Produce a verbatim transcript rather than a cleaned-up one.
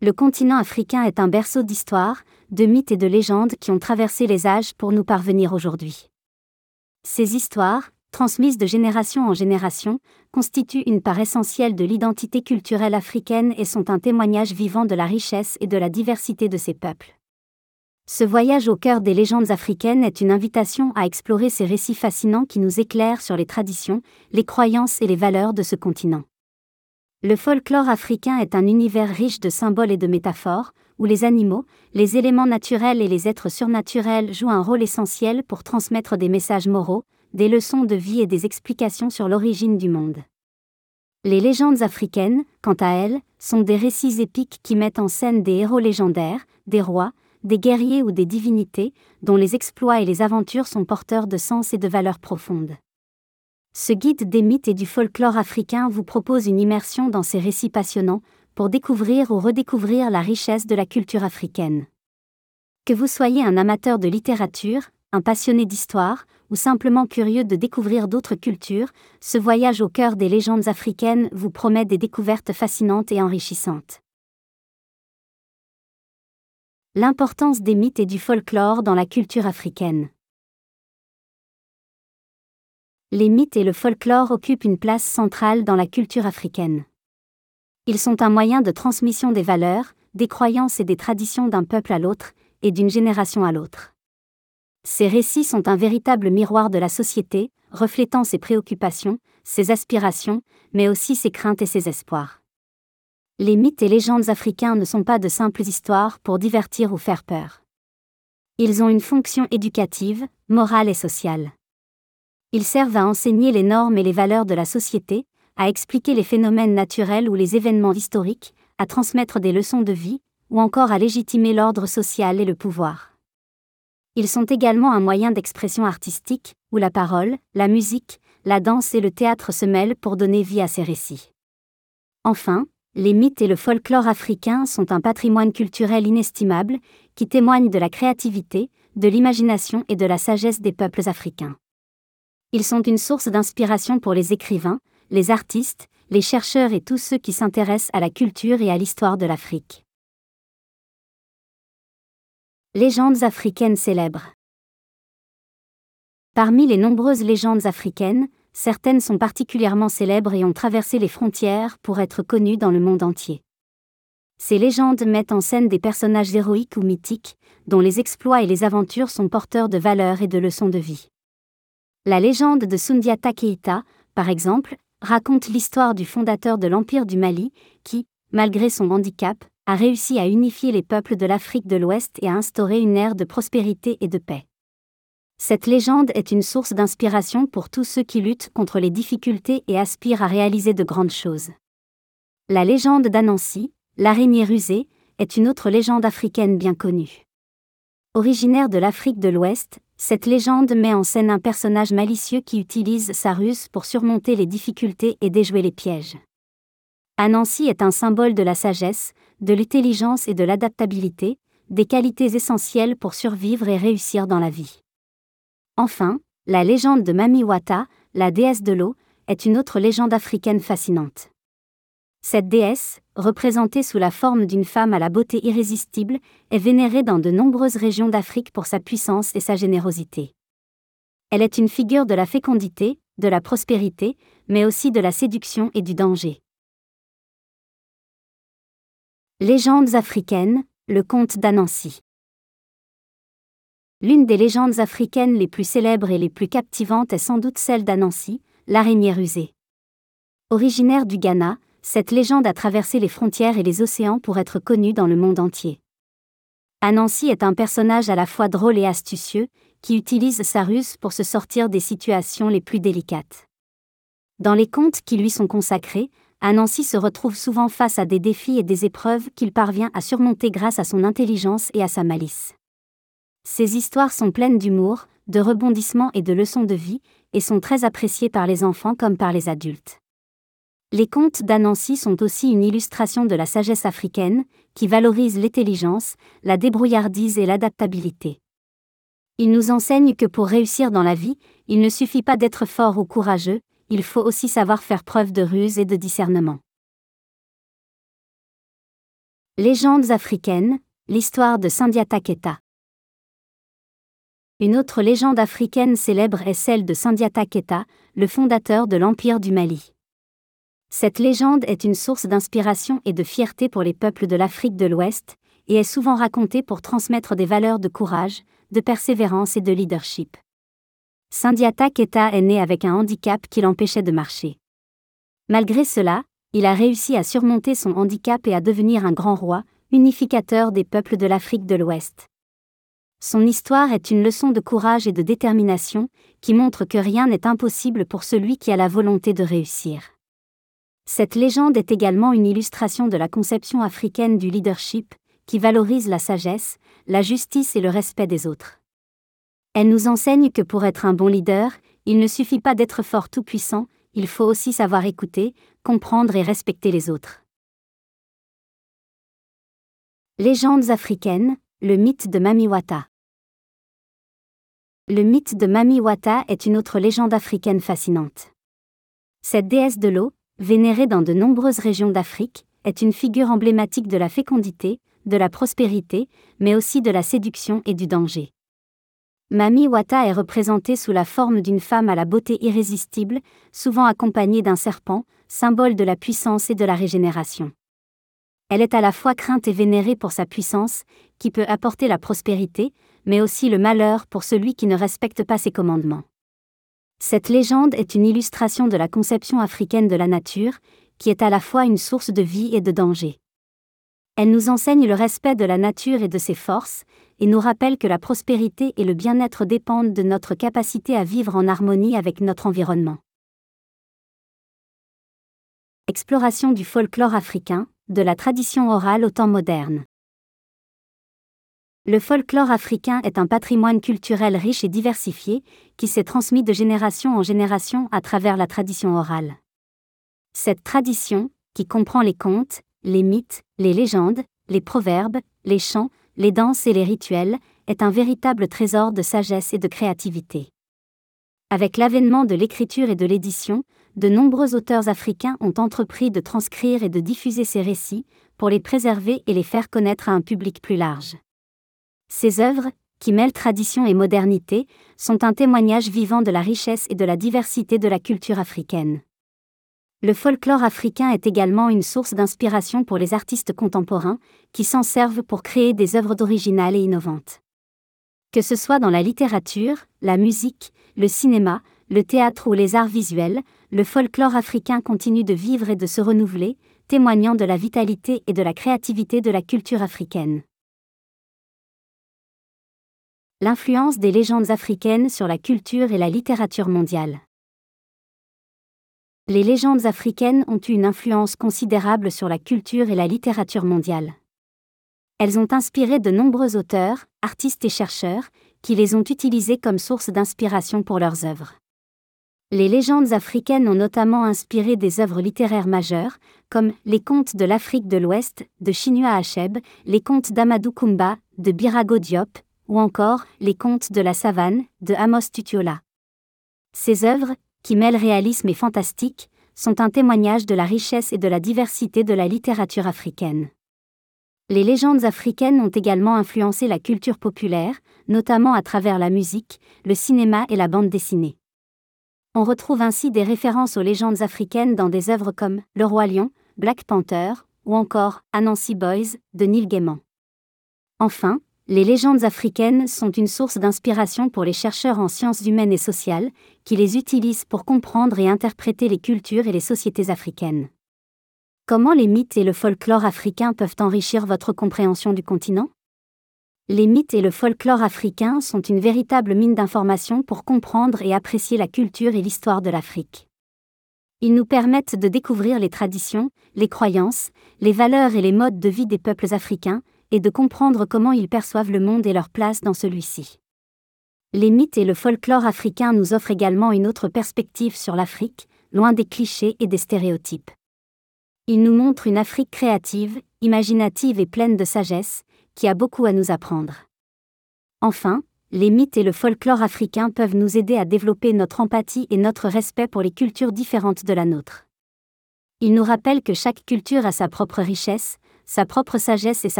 Le continent africain est un berceau d'histoire, de mythes et de légendes qui ont traversé les âges pour nous parvenir aujourd'hui. Ces histoires, transmises de génération en génération, constituent une part essentielle de l'identité culturelle africaine et sont un témoignage vivant de la richesse et de la diversité de ces peuples. Ce voyage au cœur des légendes africaines est une invitation à explorer ces récits fascinants qui nous éclairent sur les traditions, les croyances et les valeurs de ce continent. Le folklore africain est un univers riche de symboles et de métaphores, où les animaux, les éléments naturels et les êtres surnaturels jouent un rôle essentiel pour transmettre des messages moraux, des leçons de vie et des explications sur l'origine du monde. Les légendes africaines, quant à elles, sont des récits épiques qui mettent en scène des héros légendaires, des rois, des guerriers ou des divinités, dont les exploits et les aventures sont porteurs de sens et de valeurs profondes. Ce guide des mythes et du folklore africain vous propose une immersion dans ces récits passionnants, pour découvrir ou redécouvrir la richesse de la culture africaine. Que vous soyez un amateur de littérature, un passionné d'histoire, ou simplement curieux de découvrir d'autres cultures, ce voyage au cœur des légendes africaines vous promet des découvertes fascinantes et enrichissantes. L'importance des mythes et du folklore dans la culture africaine. Les mythes et le folklore occupent une place centrale dans la culture africaine. Ils sont un moyen de transmission des valeurs, des croyances et des traditions d'un peuple à l'autre, et d'une génération à l'autre. Ces récits sont un véritable miroir de la société, reflétant ses préoccupations, ses aspirations, mais aussi ses craintes et ses espoirs. Les mythes et légendes africains ne sont pas de simples histoires pour divertir ou faire peur. Ils ont une fonction éducative, morale et sociale. Ils servent à enseigner les normes et les valeurs de la société, à expliquer les phénomènes naturels ou les événements historiques, à transmettre des leçons de vie, ou encore à légitimer l'ordre social et le pouvoir. Ils sont également un moyen d'expression artistique, où la parole, la musique, la danse et le théâtre se mêlent pour donner vie à ces récits. Enfin, les mythes et le folklore africain sont un patrimoine culturel inestimable, qui témoigne de la créativité, de l'imagination et de la sagesse des peuples africains. Ils sont une source d'inspiration pour les écrivains, les artistes, les chercheurs et tous ceux qui s'intéressent à la culture et à l'histoire de l'Afrique. Légendes africaines célèbres. Parmi les nombreuses légendes africaines, certaines sont particulièrement célèbres et ont traversé les frontières pour être connues dans le monde entier. Ces légendes mettent en scène des personnages héroïques ou mythiques, dont les exploits et les aventures sont porteurs de valeurs et de leçons de vie. La légende de Soundiata Keïta, par exemple, raconte l'histoire du fondateur de l'Empire du Mali, qui, malgré son handicap, a réussi à unifier les peuples de l'Afrique de l'Ouest et à instaurer une ère de prospérité et de paix. Cette légende est une source d'inspiration pour tous ceux qui luttent contre les difficultés et aspirent à réaliser de grandes choses. La légende d'Anansi, l'araignée rusée, est une autre légende africaine bien connue. Originaire de l'Afrique de l'Ouest, cette légende met en scène un personnage malicieux qui utilise sa ruse pour surmonter les difficultés et déjouer les pièges. Anansi est un symbole de la sagesse, de l'intelligence et de l'adaptabilité, des qualités essentielles pour survivre et réussir dans la vie. Enfin, la légende de Mami Wata, la déesse de l'eau, est une autre légende africaine fascinante. Cette déesse, représentée sous la forme d'une femme à la beauté irrésistible, est vénérée dans de nombreuses régions d'Afrique pour sa puissance et sa générosité. Elle est une figure de la fécondité, de la prospérité, mais aussi de la séduction et du danger. Légendes africaines, le conte d'Anansi. L'une des légendes africaines les plus célèbres et les plus captivantes est sans doute celle d'Anansi, l'araignée rusée. Originaire du Ghana, cette légende a traversé les frontières et les océans pour être connue dans le monde entier. Anansi est un personnage à la fois drôle et astucieux, qui utilise sa ruse pour se sortir des situations les plus délicates. Dans les contes qui lui sont consacrés, Anansi se retrouve souvent face à des défis et des épreuves qu'il parvient à surmonter grâce à son intelligence et à sa malice. Ces histoires sont pleines d'humour, de rebondissements et de leçons de vie, et sont très appréciées par les enfants comme par les adultes. Les contes d'Anansi sont aussi une illustration de la sagesse africaine, qui valorise l'intelligence, la débrouillardise et l'adaptabilité. Ils nous enseignent que pour réussir dans la vie, il ne suffit pas d'être fort ou courageux, il faut aussi savoir faire preuve de ruse et de discernement. Légendes africaines, l'histoire de Sundiata Keita. Une autre légende africaine célèbre est celle de Sundiata Keita, le fondateur de l'Empire du Mali. Cette légende est une source d'inspiration et de fierté pour les peuples de l'Afrique de l'Ouest, et est souvent racontée pour transmettre des valeurs de courage, de persévérance et de leadership. Sundiata Keita est né avec un handicap qui l'empêchait de marcher. Malgré cela, il a réussi à surmonter son handicap et à devenir un grand roi, unificateur des peuples de l'Afrique de l'Ouest. Son histoire est une leçon de courage et de détermination, qui montre que rien n'est impossible pour celui qui a la volonté de réussir. Cette légende est également une illustration de la conception africaine du leadership, qui valorise la sagesse, la justice et le respect des autres. Elle nous enseigne que pour être un bon leader, il ne suffit pas d'être fort tout-puissant, il faut aussi savoir écouter, comprendre et respecter les autres. Légendes africaines, le mythe de Mami Wata. Le mythe de Mami Wata est une autre légende africaine fascinante. Cette déesse de l'eau, vénérée dans de nombreuses régions d'Afrique, est une figure emblématique de la fécondité, de la prospérité, mais aussi de la séduction et du danger. Mami Wata est représentée sous la forme d'une femme à la beauté irrésistible, souvent accompagnée d'un serpent, symbole de la puissance et de la régénération. Elle est à la fois crainte et vénérée pour sa puissance, qui peut apporter la prospérité, mais aussi le malheur pour celui qui ne respecte pas ses commandements. Cette légende est une illustration de la conception africaine de la nature, qui est à la fois une source de vie et de danger. Elle nous enseigne le respect de la nature et de ses forces, et nous rappelle que la prospérité et le bien-être dépendent de notre capacité à vivre en harmonie avec notre environnement. Exploration du folklore africain, de la tradition orale au temps moderne. Le folklore africain est un patrimoine culturel riche et diversifié, qui s'est transmis de génération en génération à travers la tradition orale. Cette tradition, qui comprend les contes, les mythes, les légendes, les proverbes, les chants, les danses et les rituels, est un véritable trésor de sagesse et de créativité. Avec l'avènement de l'écriture et de l'édition, de nombreux auteurs africains ont entrepris de transcrire et de diffuser ces récits, pour les préserver et les faire connaître à un public plus large. Ces œuvres, qui mêlent tradition et modernité, sont un témoignage vivant de la richesse et de la diversité de la culture africaine. Le folklore africain est également une source d'inspiration pour les artistes contemporains, qui s'en servent pour créer des œuvres originales et innovantes. Que ce soit dans la littérature, la musique, le cinéma, le théâtre ou les arts visuels, le folklore africain continue de vivre et de se renouveler, témoignant de la vitalité et de la créativité de la culture africaine. L'influence des légendes africaines sur la culture et la littérature mondiale. Les légendes africaines ont eu une influence considérable sur la culture et la littérature mondiale. Elles ont inspiré de nombreux auteurs, artistes et chercheurs, qui les ont utilisées comme source d'inspiration pour leurs œuvres. Les légendes africaines ont notamment inspiré des œuvres littéraires majeures, comme les contes de l'Afrique de l'Ouest, de Chinua Achebe, les contes d'Amadou Koumba, de Birago Diop, ou encore les contes de la savane, de Amos Tutuola. Ces œuvres, qui mêlent réalisme et fantastique, sont un témoignage de la richesse et de la diversité de la littérature africaine. Les légendes africaines ont également influencé la culture populaire, notamment à travers la musique, le cinéma et la bande dessinée. On retrouve ainsi des références aux légendes africaines dans des œuvres comme Le Roi Lion, Black Panther, ou encore Anansi Boys, de Neil Gaiman. Enfin, les légendes africaines sont une source d'inspiration pour les chercheurs en sciences humaines et sociales, qui les utilisent pour comprendre et interpréter les cultures et les sociétés africaines. Comment les mythes et le folklore africain peuvent enrichir votre compréhension du continent ? Les mythes et le folklore africain sont une véritable mine d'informations pour comprendre et apprécier la culture et l'histoire de l'Afrique. Ils nous permettent de découvrir les traditions, les croyances, les valeurs et les modes de vie des peuples africains, et de comprendre comment ils perçoivent le monde et leur place dans celui-ci. Les mythes et le folklore africain nous offrent également une autre perspective sur l'Afrique, loin des clichés et des stéréotypes. Ils nous montrent une Afrique créative, imaginative et pleine de sagesse, qui a beaucoup à nous apprendre. Enfin, les mythes et le folklore africain peuvent nous aider à développer notre empathie et notre respect pour les cultures différentes de la nôtre. Ils nous rappellent que chaque culture a sa propre richesse, sa propre sagesse et sa